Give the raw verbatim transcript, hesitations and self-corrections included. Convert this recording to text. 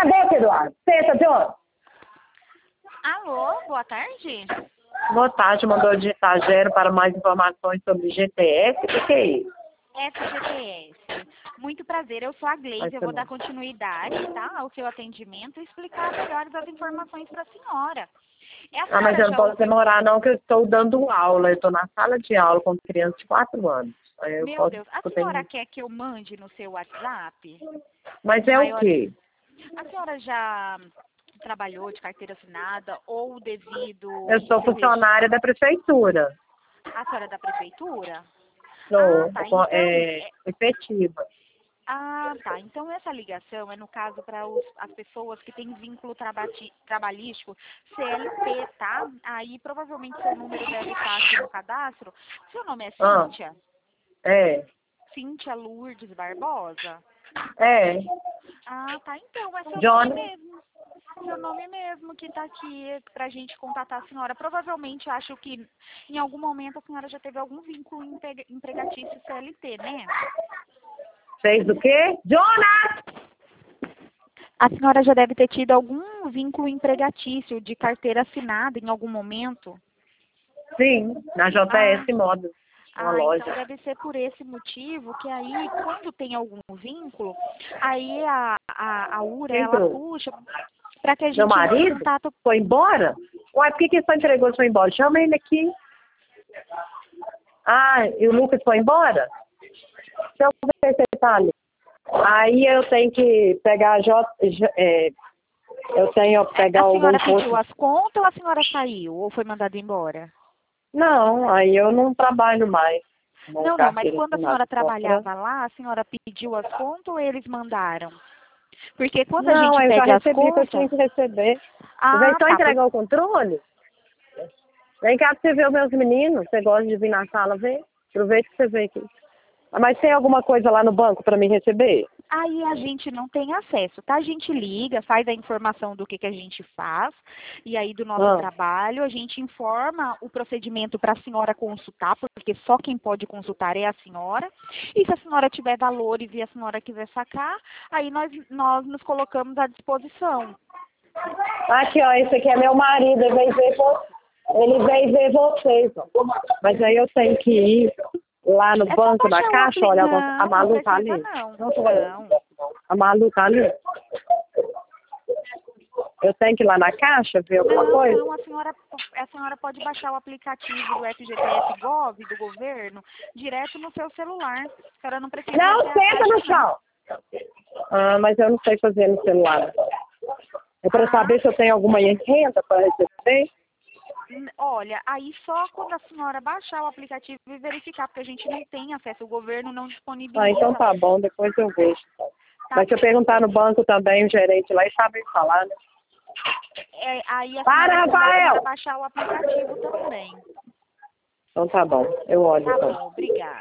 cabeça, Eduardo. Senta, John. Alô, boa tarde. Boa tarde, mandou digitar zero para mais informações sobre G T S. O que, que é isso? F G T S. Muito prazer, eu sou a Gleise, eu vou dar não. continuidade, tá, ao seu atendimento e explicar melhores as informações para a senhora. É a Ah, mas eu senhora não já posso ouviu... demorar não, que eu estou dando aula. Eu estou na sala de aula com crianças de quatro anos. Aí eu Meu posso, Deus, a eu senhora tenho... quer que eu mande no seu WhatsApp? Mas é o Maiores... quê? A senhora já trabalhou de carteira assinada ou devido Eu o sou seu registro? funcionária da prefeitura. A senhora é da prefeitura? Ah, Sou tá, então... é, efetiva. Ah, tá. Então essa ligação é no caso para as pessoas que têm vínculo trabati- trabalhístico C L T, tá? Aí provavelmente seu número deve estar aqui no cadastro. Seu nome é Ah, Cíntia? é. Cíntia Lourdes Barbosa? É. Ah, tá. Então é seu nome John. mesmo. Seu nome mesmo que está aqui pra gente contatar a senhora. Provavelmente acho que em algum momento a senhora já teve algum vínculo empre- empregatício C L T, né? Fez o quê? Jonas! A senhora já deve ter tido algum vínculo empregatício de carteira assinada em algum momento? Sim, na Ah, J S Moda. Uma ah, loja. então deve ser por esse motivo que aí, quando tem algum vínculo, aí a, a, a URA, Quem ela trouxe? puxa para que a Meu gente entre em marido? contato. Foi embora? Uai, por que que ele só entregou e foi embora? Chama ele aqui. Ah, e o Lucas foi embora? Deixa eu ver se ele tá ali. Aí eu tenho que pegar a J... J- é, eu tenho que pegar A algum senhora pediu curso. as contas ou a senhora saiu ou foi mandada embora? Não, aí eu não trabalho mais. Não, Não, não, mas carteira quando a assinada senhora compra. trabalhava lá, a senhora pediu as contas ou eles mandaram? Porque quando a Não, gente aí eu já pede as recebi o que eu contas... tinha que receber. Veio Ah, só tá. entregar o controle? Vem cá pra você ver os meus meninos. Você gosta de vir na sala ver? Aproveita que você vê aqui. Ah, mas tem alguma coisa lá no banco para me receber? Aí a gente não tem acesso, tá? A gente liga, faz a informação do que, que a gente faz, e aí do nosso Ah, trabalho, a gente informa o procedimento para a senhora consultar, porque só quem pode consultar é a senhora. E se a senhora tiver valores e a senhora quiser sacar, aí nós, nós nos colocamos à disposição. aqui, ó, esse aqui é meu marido. Ele veio ver, vo- ele veio ver vocês. Ó. Mas aí eu tenho que ir lá no É só banco, na baixar o caixa, aplicativo. olha, a Não, não Malu tá precisa ali. não. Não sou eu. Não. A Malu tá ali. Eu tenho que ir lá na caixa ver alguma Não, coisa? não, a senhora, a senhora pode baixar o aplicativo do F G T S Gov, do governo, direto no seu celular. A senhora não precisa ir Não, até a senta caixa, no não. chão. Ah, mas eu não sei fazer no celular. É para Ah, saber se eu tenho alguma renda para receber? n- olha, aí só quando a senhora baixar o aplicativo e verificar, porque a gente não tem acesso, o governo não Ah, então disponibiliza. tá bom, depois eu vejo. Tá Mas se eu bem, perguntar então. no banco também, o gerente lá, e sabe falar, né? É, aí a senhora Para, manda a senhora Rafael! baixar o aplicativo também. Então tá bom, eu olho Tá então. bom, obrigada.